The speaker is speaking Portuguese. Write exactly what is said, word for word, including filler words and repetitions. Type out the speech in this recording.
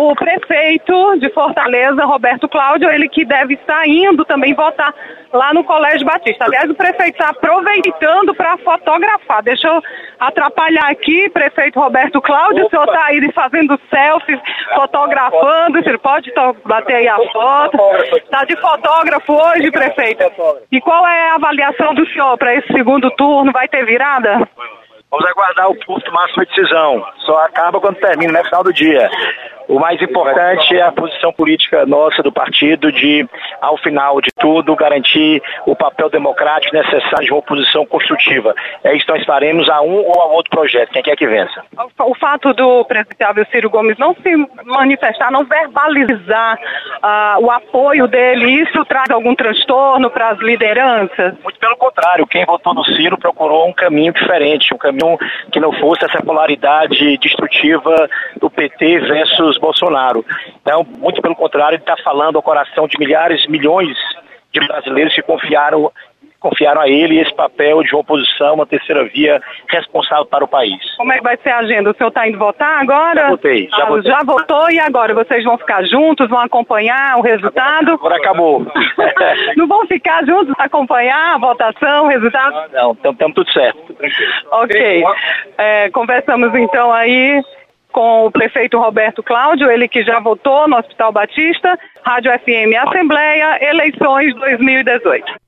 o prefeito de Fortaleza, Roberto Cláudio, ele que deve estar indo também votar lá no Colégio Batista. Aliás, o prefeito está aproveitando para fotografar. Deixa eu atrapalhar aqui, prefeito Roberto Cláudio, o senhor está aí fazendo selfies, fotografando, você pode bater aí a foto. Está de fotógrafo hoje, prefeito? E qual é a avaliação do senhor para esse segundo turno? Vai ter virada? Vamos aguardar o curto máximo de decisão. Só acaba quando termina, no final do dia. O mais importante é a posição política nossa do partido de, ao final de tudo, garantir o papel democrático necessário de uma oposição construtiva. É isso que nós faremos a um ou a outro projeto, quem quer que vença. O fato do presidenciável Ciro Gomes não se manifestar, não verbalizar uh, o apoio dele, isso traz algum transtorno para as lideranças? Muito pelo contrário, quem votou no Ciro procurou um caminho diferente, um caminho que não fosse essa polaridade destrutiva do P T versus Bolsonaro. Então, muito pelo contrário, ele está falando ao coração de milhares, milhões de brasileiros que confiaram, confiaram a ele esse papel de uma oposição, uma terceira via responsável para o país. Como é que vai ser a agenda? O senhor está indo votar agora? Já votei, já ah, votei. Já votou e agora? Vocês vão ficar juntos, vão acompanhar o resultado? Agora, agora acabou. Não vão ficar juntos para acompanhar a votação, o resultado? Não, estamos tudo certo. Ok. É, conversamos então aí com o prefeito Roberto Cláudio, ele que já votou no Hospital Batista, Rádio F M Assembleia, eleições dois mil e dezoito.